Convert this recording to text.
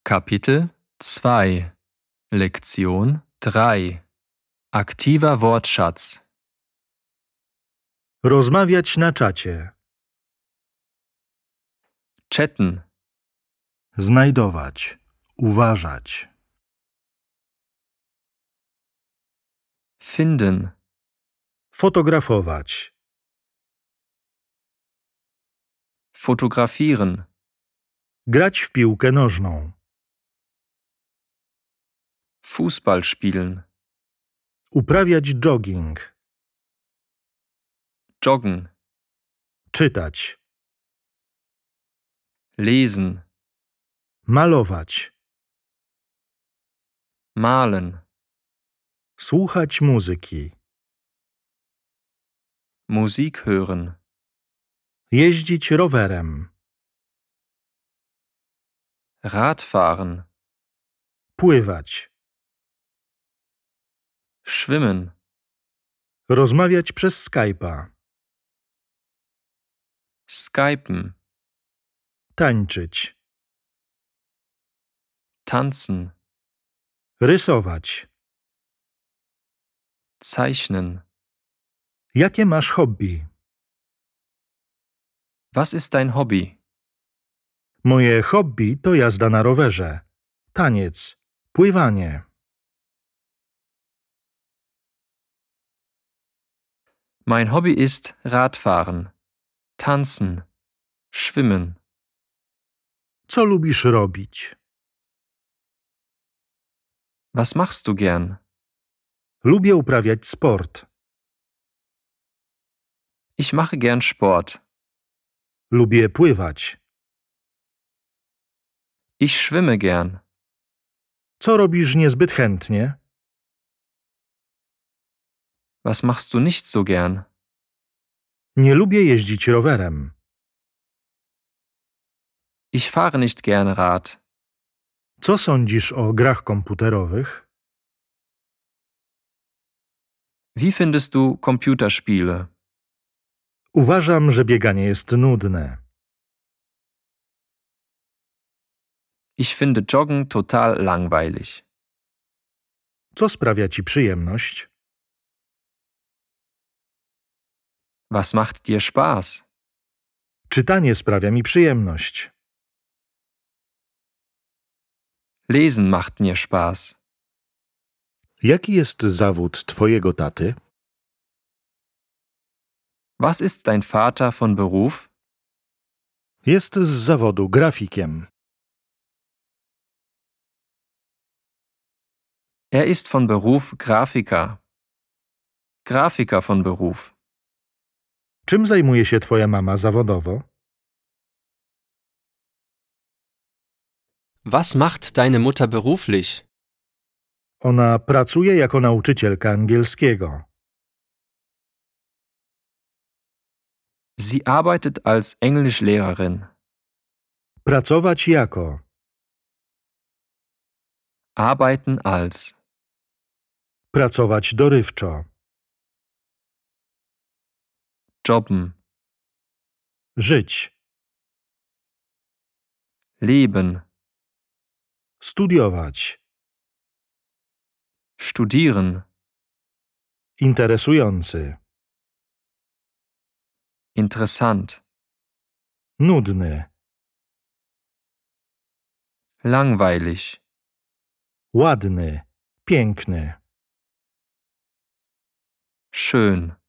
Kapitel 2 Lektion 3 Aktiver Wortschatz Rozmawiać na czacie. Chatten, Znajdować. Uważać. finden, Fotografować. fotografieren, Grać w piłkę nożną. Fußball spielen, Uprawiać jogging. joggen, Czytać. lesen, Malować. malen, Słuchać muzyki. Musik hören, Jeździć rowerem. Radfahren, Pływać. schwimmen, Rozmawiać przez Skype'a. skypen, Tańczyć. tanzen, Rysować. zeichnen. Jakie masz hobby? Was ist dein Hobby? Moje hobby to jazda na rowerze. Taniec. Pływanie. Mein Hobby ist Radfahren, tanzen, schwimmen. Co lubisz robić? Was machst du gern? Lubię uprawiać sport. Ich mache gern Sport. Lubię pływać. Ich schwimme gern. Co robisz niezbyt chętnie? Was machst du nicht so gern? Nie lubię jeździć rowerem. Ich fahre nicht gern Rad. Co sądzisz o grach komputerowych? Wie findest du Computerspiele? Uważam, że bieganie jest nudne. Ich finde Joggen total langweilig. Co sprawia ci przyjemność? Was macht dir Spaß? Czytanie sprawia mi przyjemność. Lesen macht mir Spaß. Jaki jest zawód twojego taty? Was ist dein Vater von Beruf? Jest z zawodu grafikiem. Er ist von Beruf Grafiker. Grafiker von Beruf. Czym zajmuje się twoja mama zawodowo? Was macht deine Mutter beruflich? Ona pracuje jako nauczycielka angielskiego. Sie arbeitet als Englischlehrerin. Pracować jako. Arbeiten als. Pracować dorywczo. Jobben. Żyć. Leben. Studiować. Studieren. Interesujący. Interessant. Nudny. Langweilig. Ładny. Piękny. Schön.